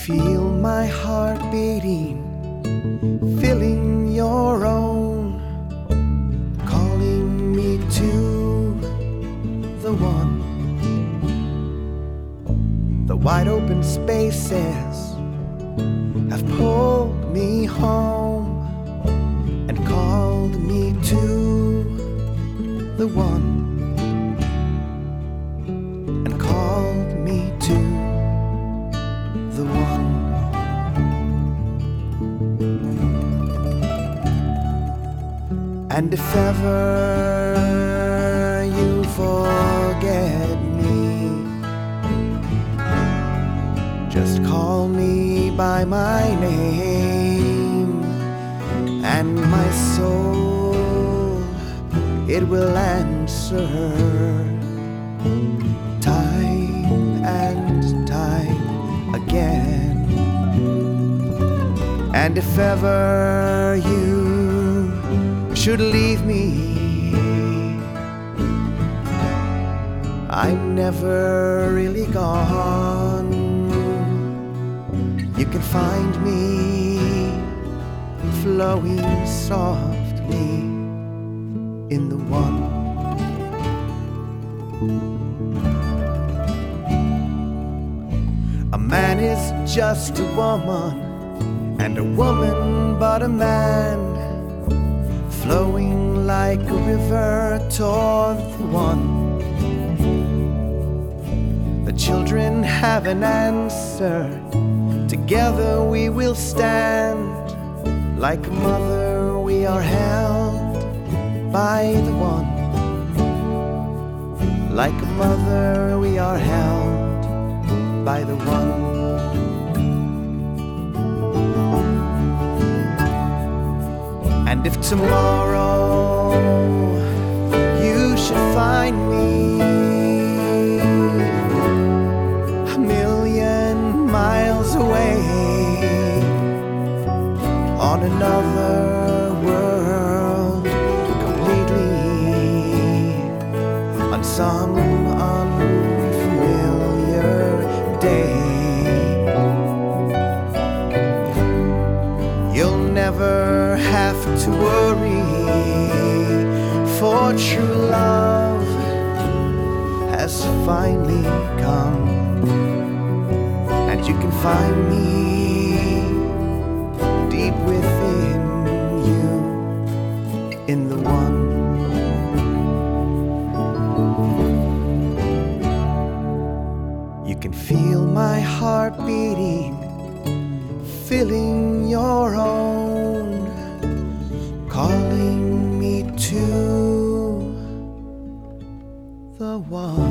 feel my heart beating, filling your own, calling me to the one. The wide open spaces have pulled me home and called me to the one, and called me to the one. And if ever you forget me, just call me by my name, and my soul, it will answer time and time again. And if ever you should leave me, I'm never really gone. You can find me flowing softly in the one. A man is just a woman, and a woman but a man, flowing like a river toward the one. The children have an answer, together we will stand. Like a mother we are held by the one. Like a mother we are held by the one. And if tomorrow you should find me a million miles away on another world completely, on some unfamiliar day, you'll never have to worry, for true love has finally come, and you can find me deep within you, in the one. You can feel my heart beating, filling your own, calling me to the one.